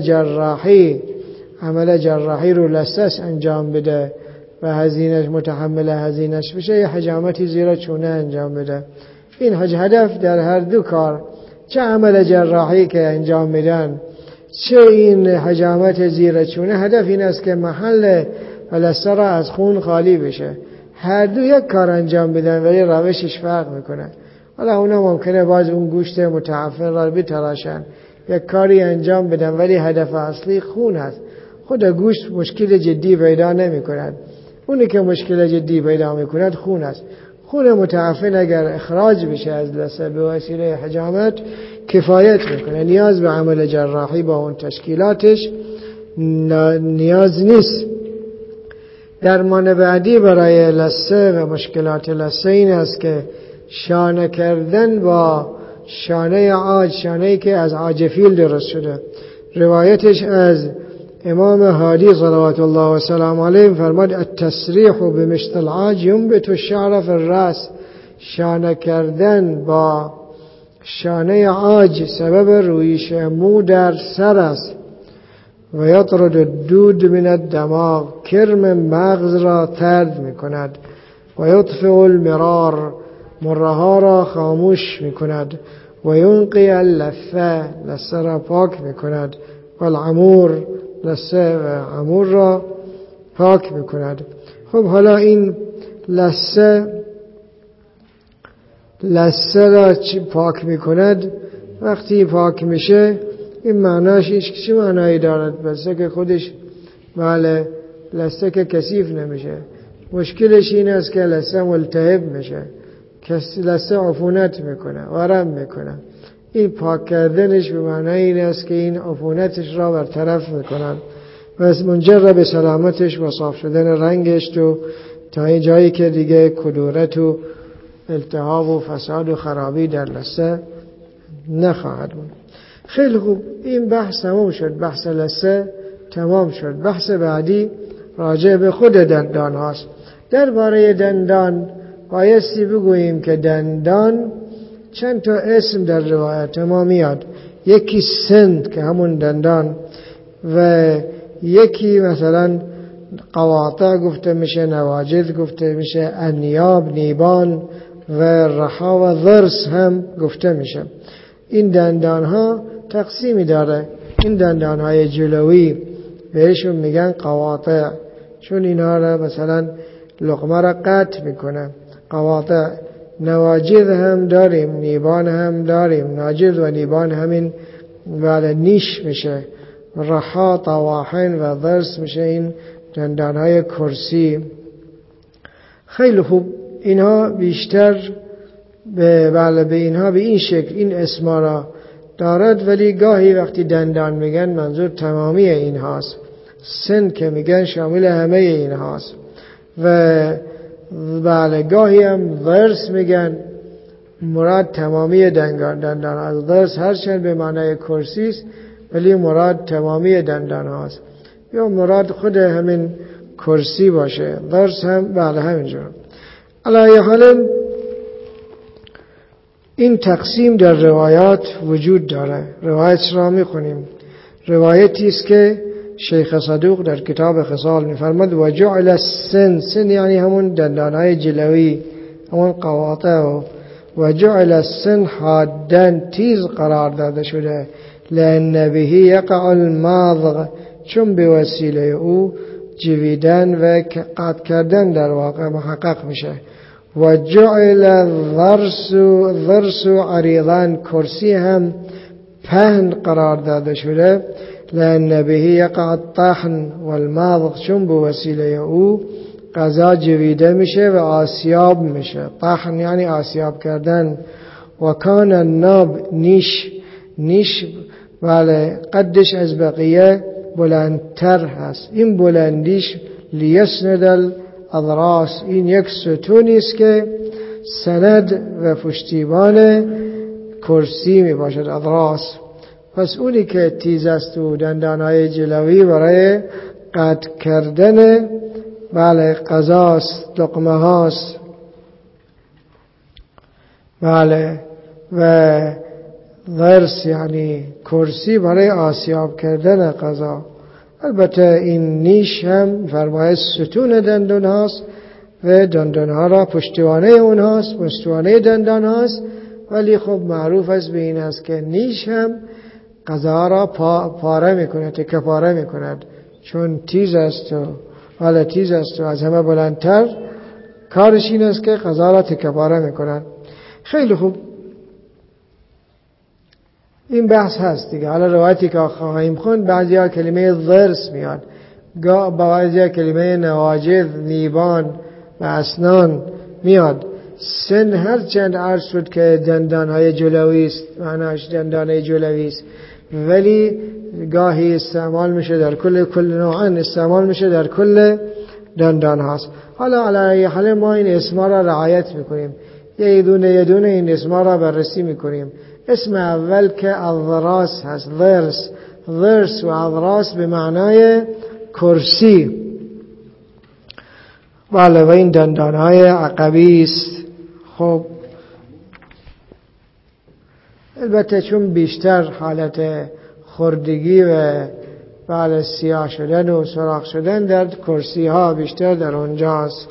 جراحی رو لثه انجام بده و هزینهش متحمل هزینهش بشه، یه حجامتی زیر چونه انجام بده. این هدف در هر دو کار، چه عمل جراحی که انجام میدن، چه این حجامت زیر چونه، هدف این است که محل لثه را از خون خالی بشه. هر دو یک کار انجام بدن ولی روشش فرق میکنه. حالا اونا ممکنه باز اون گوشت متعفن را بتراشن، یک کاری انجام بدن ولی هدف اصلی خون هست. خود گوشت مشکل جدی پیدا نمی کند، اونی که مشکل جدی پیدا می کند خون است. خون متعفن اگر اخراج بشه از لثه به وسیله حجامت کفایت میکنه، نیاز به عمل جراحی با اون تشکیلاتش نیاز نیست. درمان بعدی برای لثه و مشکلات لثه این است که شانه کردن با شانه عاج، شانه‌ای که از عاج فیل درست شده. روایتش از امام هادی صلوات الله و سلام علیه فرماد التسریح بمشط العاج ينبت الشعر في الراس، شانه کردن با شانه عاج سبب رویش مو در سر است. و یطرد الدود من الدماغ، کرم مغز را طرد می کند. و یطفئ المرار، مرها را خاموش می کند. و ینقی اللثه، لثه را پاک می کند. و العمور، لثه و عمور را پاک می کند. خب حالا این لثه را پاک می کند، وقتی پاک میشه این معناش چه معنایی دارد؟ بسته که خودش بله لثه که کثیف نمیشه، مشکلش این است که لثه ملتهب میشه، لثه عفونت میکنه، ورم میکنه. این پاک کردنش به معنای این است که این عفونتش را برطرف میکنن و منجر به سلامتش و صاف شدن رنگش تو تا این جایی که دیگه کدورت و التهاب و فساد و خرابی در لثه نخواهد بود. خیلی خوب، این بحث تمام شد، بحث لثه تمام شد. بحث بعدی راجع به خود دندان هاست. درباره دندان بایستی بگوییم که دندان چند تا اسم در روایت ما میاد. یکی سند که همون دندان، و یکی مثلا قواطع گفته میشه، نواجذ گفته میشه، انیاب، نیبان و رحا و ضرس هم گفته میشه. این دندان ها تقسیمی داره. این دندان های جلوی بهشون میگن قواطع، چون اینا را مثلا لقمه را قطع میکنه. قواطع. نواجذ هم داریم، نیبان هم داریم. ناجذ و نیبان همین ولی نیش میشه. رحا، طواحن و ضرس میشه این دندان های کرسی. خیلی خوب، اینها بیشتر به اینها به این شکل این اسما را دارد، ولی گاهی وقتی دندان میگن منظور تمامی این هاست. سن که میگن شامل همه این هاست. و بله گاهی هم ضرس میگن، مراد تمامی دندان هاست. ضرس هرچند به معنای کرسی است ولی مراد تمامی دندان هاست، یا مراد خود همین کرسی باشه. ضرس هم بله همینجور. علی حال این تقسیم در روایات وجود داره. روایت را میخونیم. روایتی است که شیخ صدوق در کتاب خصال میفرماد و جعل السن، سن یعنی همون دندانهای جلوی، همون قواطع، و جعل السن حادن، تیز قرار داده شده، لأن به یقع الماضغ، چون به وسیله او جویدن و قطع کردن در واقع محقق میشه. و جعل الضرس عریضان، کرسی هم پهن قرار داده شده، لأن به یقع الطحن والماضغ، چون به وسیله او غذا جویده میشه و آسیاب میشه. طحن یعنی آسیاب کردن. و کان الناب، نیش بله قدش از بقیه بلندتر هست. این بلندیش لیسند الاضراس، این یک ستونی است که سند و پشتیبان کرسی می باشد. اضراس، پس اونی که تیز است و دندانهای جلوی برای قطع کردن بله غذاست، لقمه هاست. بله و ضرس یعنی کرسی برای آسیاب کردن غذا. البته این نیش هم فرمایش ستون دندان هاست و دندان ها را پشتوانه اون هاست، پشتوانه دندان هاست، ولی خب معروف است به این است که نیش هم غذا را پاره میکنه، تکه پاره میکند، چون تیز است و ولی تیز است و از همه بلندتر. کارش این است که غذا را تکه پاره میکند. خیلی خوب، این بحث هست دیگه. حالا روایتی که خواهیم خوند بعضی ها کلمه ضرس میاد، بعضی ها کلمه نواجذ، نیبان و اسنان میاد. سن هر چند عرض شد که دندان های جلوی است، معناش دندان های جلوی است، ولی گاهی استعمال میشه در کل نوعا استعمال میشه در کل دندان هاست. حالا علی حال ما این اسما را رعایت میکنیم، یه دونه این اسما را بررسی میکنیم. اسم اول که اضراس هست، ضرس و اضراس به معنای کرسی. بله و این دندانهای عقبی است. خب البته چون بیشتر حالت خردگی و بله سیاه شدن و سراخ شدن در کرسی ها بیشتر در اونجاست.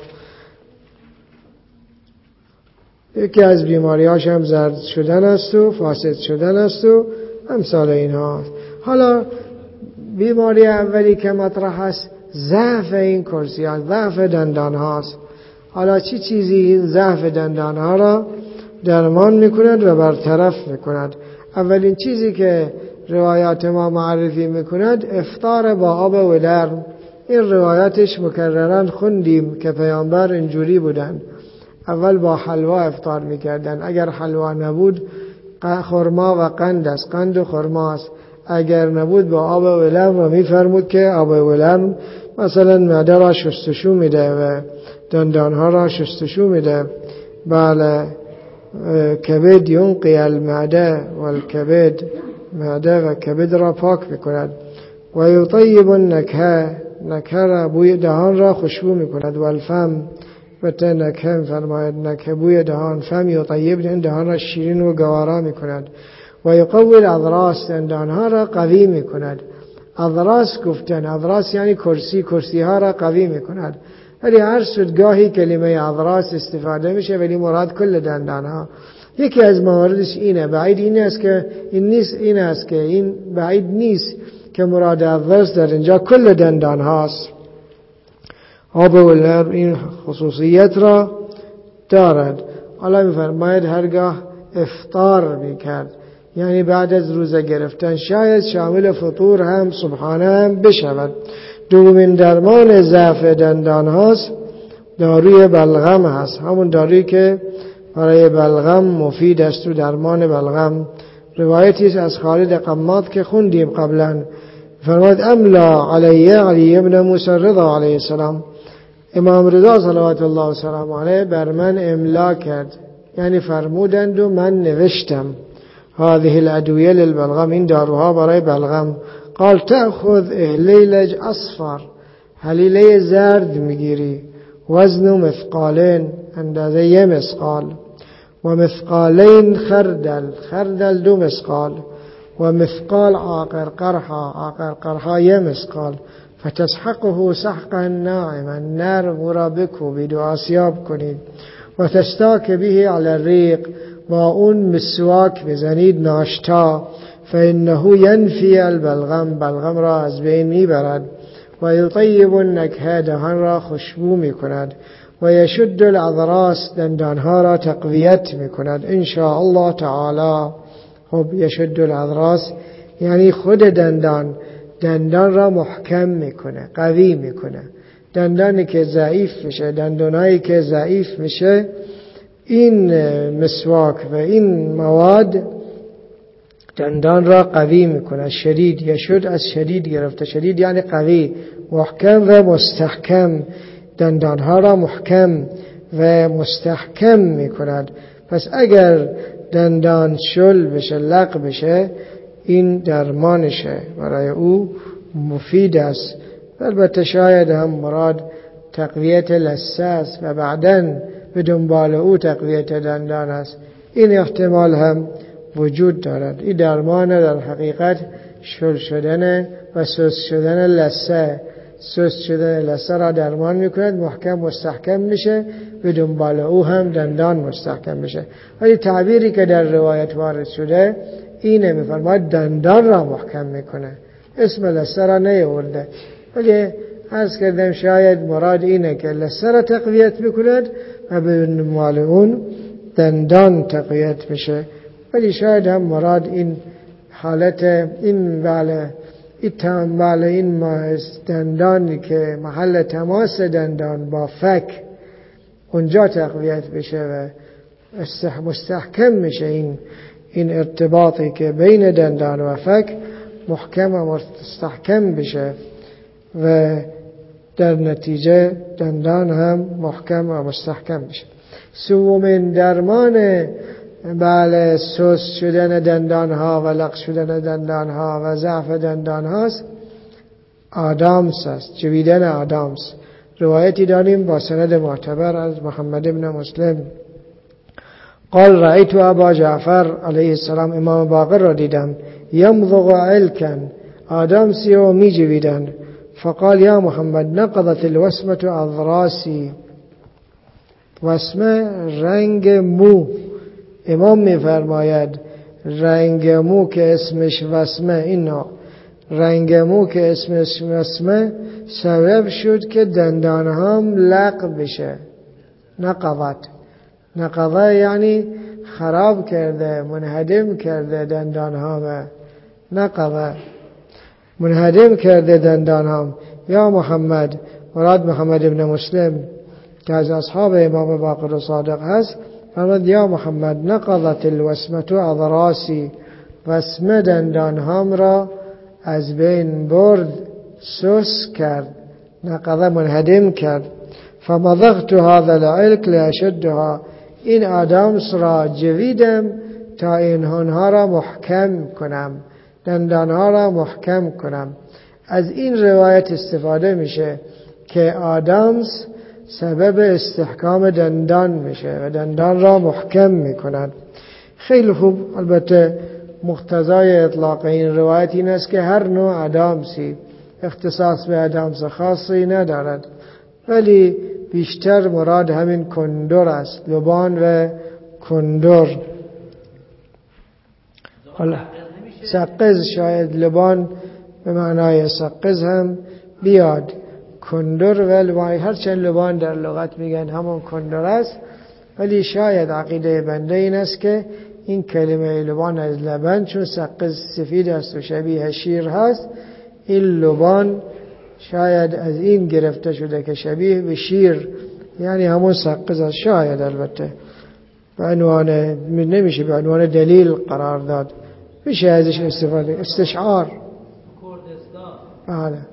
یکی از بیماریاش هم زرد شدن است و فاسد شدن است و امثال اینها. حالا بیماری اولی که مطرح است ضعف این کرسی ها، ضعف دندان هاست. حالا چی چیزی این ضعف دندان ها را درمان میکند و برطرف میکند؟ اولین چیزی که روایات ما معرفی میکند افطار با آب ولرم. این روایاتش مکررن خوندیم که پیامبر اینجوری بودن، اول با حلوا افطار میکردن. اگر حلوا نبود خرما و قند است، قند و خرما است. اگر نبود با آب ولرم را میفرمود که آب ولرم مثلا معده را شستشو میده و دندانها را شستشو میده. بله کبد ینقی المعده والکبد، معده و کبد را پاک میکند. و یطیب النکهه، نکهه را بوی دهان را خوشبو میکند. و الفم، بته نکه فرماید نکه بوی دهان، فم یطیب دهان را شیرین و گوارا میکند. و یقوی الاضراس، دندانها را قوی میکند. اضراس گفتن، اضراس یعنی کرسی ها را قوی میکند. ولی هر گاهی کلمه اضراس استفاده میشه ولی مراد کل دندان ها. یکی از مواردش اینه، بعید این است که این بعید نیست که مراد اضراس در اینجا کل دندان هاست. آب ولرم این خصوصیت را دارد. حالا میفرماید هرگاه افطار میکرد، یعنی بعد از روزه گرفتن، شاید شامل فطور هم صبحانه هم بشود. دومین درمان ضعف دندان هاست داروی بلغم هست، همون دارویی که برای بلغم مفید است و درمان بلغم روایتی از خالد قماد که خوندیم قبلا، فرمود املا علی ابن موسی رضا علیه السلام، امام رضا صلوات الله و سلام علیه بر من املا کرد، یعنی فرمودند و من نوشتم هذه الادویه للبلغم، این داروها برای بلغم. قال تأخذ اهلیلج اصفر، حلیله زرد میگیری، وزن مثقالین، اندازه 1 مثقال، و مثقالین خردل 2 مثقال، و مثقال عاقر قرحا 1 مثقال، فتسحقه سحقا ناعما، نرم را بکوبید و آسیاب کنید، و تستاک به علی الریق، با اون مسواک بزنید ناشتا، فانه ینفی البلغم، بلغم را از بین میبرد، و یطیب النکهه، دهان را خوشبو میکند، و یشد العضراس، دندانها را تقویت میکند ان شاء الله تعالی. خب یشد العضراس یعنی خود دندان را محکم میکنه، قوی میکنه. دندانی که ضعیف میشه، دندانهایی که ضعیف میشه، این مسواک و این مواد دندان را قوی میکنه. شدید، یشد از شدید گرفته، شدید یعنی قوی، محکم و مستحکم، دندانها را محکم و مستحکم میکند. پس اگر دندان شل بشه، لق بشه، این درمانشه، برای او مفید است. البته شاید هم مراد تقویت لثه است و بعداً به دنبال او تقویت دندان است، این احتمال هم وجود دارد. این درمان در حقیقت شل شدن و سست شدن لثه، سست شدن لثه را درمان میکند، محکم مستحکم میشه، به دنبال او هم دندان مستحکم میشه. ولی تعبیری که در روایت وارد شده اینه، میفرماید دندان را محکم میکنه، اسم لثه را نیاورده. ولی عرض کردم شاید مراد اینه که لثه را تقویت میکند و به دنبال اون دندان تقویت میشه. ولی شاید هم مراد این حالت این این دندانی که محل تماس دندان با فک اونجا تقویت بشه و مستحکم میشه، این ارتباطی که بین دندان و فک محکم و مستحکم بشه و در نتیجه دندان هم محکم و مستحکم بشه. سومین درمان سست شدن دندان ها و لق شدن دندان ها و ضعف دندان هاست آدامس است، جویدن آدامس. روایتی داریم با سند معتبر از محمد بن مسلم قال رأیت ابا جعفر علیه السلام، امام باقر را دیدم، یمضغ علکا، آدامسی رو می جویدن. فقال یا محمد نقضت الوسمة اضراسی، وسمه رنگ مو، امام می فرماید رنگ مو که اسمش وسمه، این رنگ مو که اسمش وسمه سبب شد که دندانهام لق بشه. نقضه یعنی خراب کرده، منهدم کرده دندانهام، نقضه منهدم کرده دندانهام. یا محمد، مراد محمد ابن مسلم که از اصحاب امام باقر و صادق هست، فرمود یا محمد نقضت الوسمة اضراسی، وسمه دندانهام را از بین برد، سس کرد، نقضه منهدم کرد. فمضغت هذا العلق لاشدها، این آدامس را جویدم تا اینها را محکم کنم، دندانها را محکم کنم. از این روایت استفاده میشه که آدامس سبب استحکام دندان میشه و دندان را محکم میکند. خیلی خوب. البته مقتضای اطلاق این روایت این است که هر نوع آدامسی اختصاص به آدامس خاصی ندارد، ولی بیشتر مراد همین کندر است، لبان و کندر. حالا سقز، شاید لبان به معنای سقز هم بیاد، کندر و لبان، هرچند لبان در لغت میگن همون کندر است، ولی شاید عقیده بنده این است که این کلمه لبان از لبن، چون سقز سفید است و شبیه شیر هست، این لبان شاید از این گرفته شده که شبیه به شیر، یعنی همون سقز است. شاید البته به عنوان نمیشه به عنوان دلیل قرار داد، میشه ازش استفاده. استشعار. بله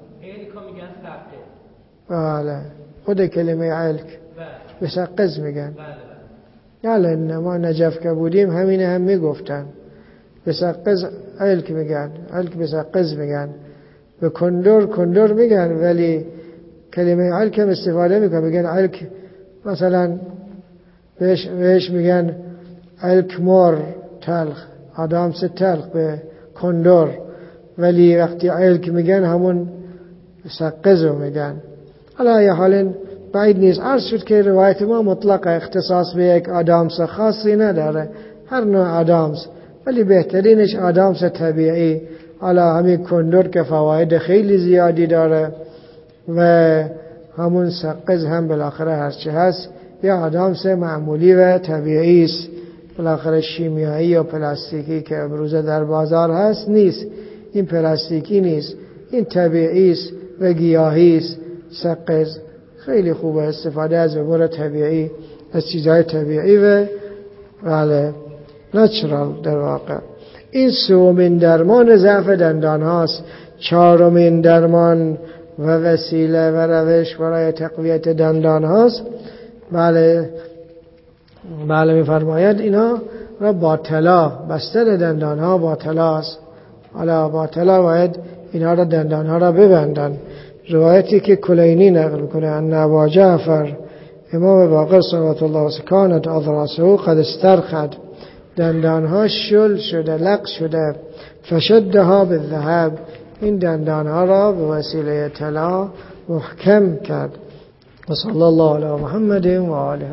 بله. خود کلمه علک بسقز میگن. یالا ما نجف که بودیم همینه هم میگفتن بسقز علک میگن، علک بسقز میگن، به کندر میگن، ولی کلمه علک هم استفاده میکنن، میگن علک مثلا بهش میگن علک مر تلخ، آدامس تلخ به کندر، ولی وقتی علک میگن همون بسقز رو میگن. حالا یه حال بعید نیست. عرض شد که روایت ما مطلق اختصاص به یک آدامس خاصی نداره، هر نوع آدامس، ولی بهترینش آدامس طبیعی. حالا همین کندر که فواید خیلی زیادی داره و همون سقز هم بالاخره هرچی هست یه آدامس معمولی و طبیعی است، بالاخره شیمیایی یا پلاستیکی که امروزه در بازار هست نیست. این پلاستیکی نیست، این طبیعی است و گیاهی است. سقز خیلی خوبه، استفاده از امور طبیعی، از چیزهای طبیعی و بله نچرال در واقع. این سومین درمان ضعف دندان هاست. چهارمین درمان و وسیله و روش برای تقویت دندان هاست. بله میفرماید اینا را با طلا، بستر دندان ها با طلا است. حالا با طلا باید اینا را دندان ها را ببندن. روایتی که کلینی نقل کنه ان ابا جعفر امام باقر صلوات الله علیه کانت اضراسه قد استرخد، دندانها شل شده، لق شده، فشدها بالذهب، این دندانها را به وسیله طلا محکم کرد. و صلی الله علی محمد و آله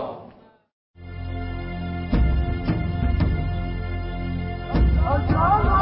الطاهرین.